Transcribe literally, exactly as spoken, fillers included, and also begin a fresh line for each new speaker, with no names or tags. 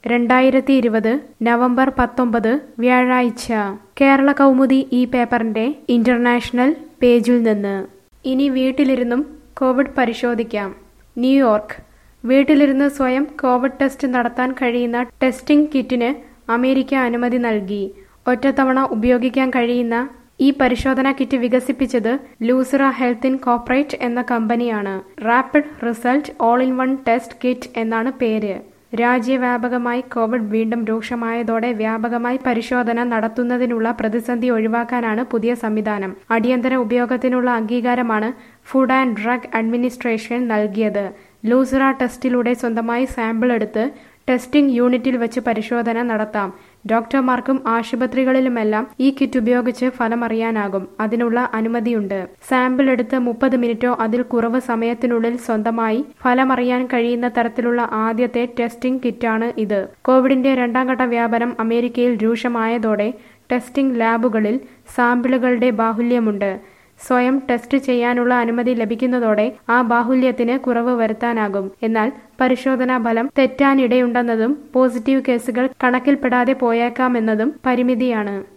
രണ്ടായിരത്തി ഇരുപത് നവംബർ പത്തൊമ്പത് വ്യാഴാഴ്ച കേരള കൗമുദി ഈ പേപ്പറിന്റെ ഇന്റർനാഷണൽ പേജിൽ നിന്ന്. ഇനി വീട്ടിലിരുന്നും കോവിഡ് പരിശോധിക്കാം. ന്യൂയോർക്ക്. വീട്ടിലിരുന്ന് സ്വയം കോവിഡ് ടെസ്റ്റ് നടത്താൻ കഴിയുന്ന ടെസ്റ്റിംഗ് കിറ്റിന് അമേരിക്ക അനുമതി നൽകി. ഒറ്റത്തവണ ഉപയോഗിക്കാൻ കഴിയുന്ന ഈ പരിശോധനാ കിറ്റ് വികസിപ്പിച്ചത് ലൂസിറ ഹെൽത്ത് ഇൻകോർപ്പറേറ്റ് എന്ന കമ്പനിയാണ്. Rapid result all in one test kit എന്നാണ് പേര്. രാജ്യവ്യാപകമായി കോവിഡ് വീണ്ടും രൂക്ഷമായതോടെ വ്യാപകമായി പരിശോധന നടത്തുന്നതിനുള്ള പ്രതിസന്ധി ഒഴിവാക്കാനാണ് പുതിയ സംവിധാനം. അടിയന്തര ഉപയോഗത്തിനുള്ള അംഗീകാരമാണ് ഫുഡ് ആൻഡ് ഡ്രഗ് അഡ്മിനിസ്ട്രേഷൻ നൽകിയത്. ലൂസിറ ടെസ്റ്റിലൂടെ സ്വന്തമായി സാമ്പിൾ എടുത്ത് ടെസ്റ്റിംഗ് യൂണിറ്റിൽ വെച്ച് പരിശോധന നടത്താം. ഡോക്ടർമാർക്കും ആശുപത്രികളിലുമെല്ലാം ഈ കിറ്റ് ഉപയോഗിച്ച് ഫലമറിയാനാകും. അതിനുള്ള അനുമതിയുണ്ട്. സാമ്പിൾ എടുത്ത് മുപ്പത് മിനിറ്റോ അതിൽ കുറവ് സമയത്തിനുള്ളിൽ സ്വന്തമായി ഫലമറിയാൻ കഴിയുന്ന തരത്തിലുള്ള ആദ്യത്തെ ടെസ്റ്റിംഗ് കിറ്റാണ് ഇത്. കോവിഡിന്റെ രണ്ടാം ഘട്ട വ്യാപനം അമേരിക്കയിൽ രൂക്ഷമായതോടെ ടെസ്റ്റിംഗ് ലാബുകളിൽ സാമ്പിളുകളുടെ ബാഹുല്യമുണ്ട്. സ്വയം ടെസ്റ്റ് ചെയ്യാനുള്ള അനുമതി ലഭിക്കുന്നതോടെ ആ ബാഹുല്യത്തിന് കുറവ് വരുത്താനാകും. എന്നാൽ പരിശോധനാ ഫലം തെറ്റാനിടയുണ്ടെന്നതും പോസിറ്റീവ് കേസുകൾ കണക്കിൽപ്പെടാതെ പോയേക്കാമെന്നതും പരിമിതിയാണ്.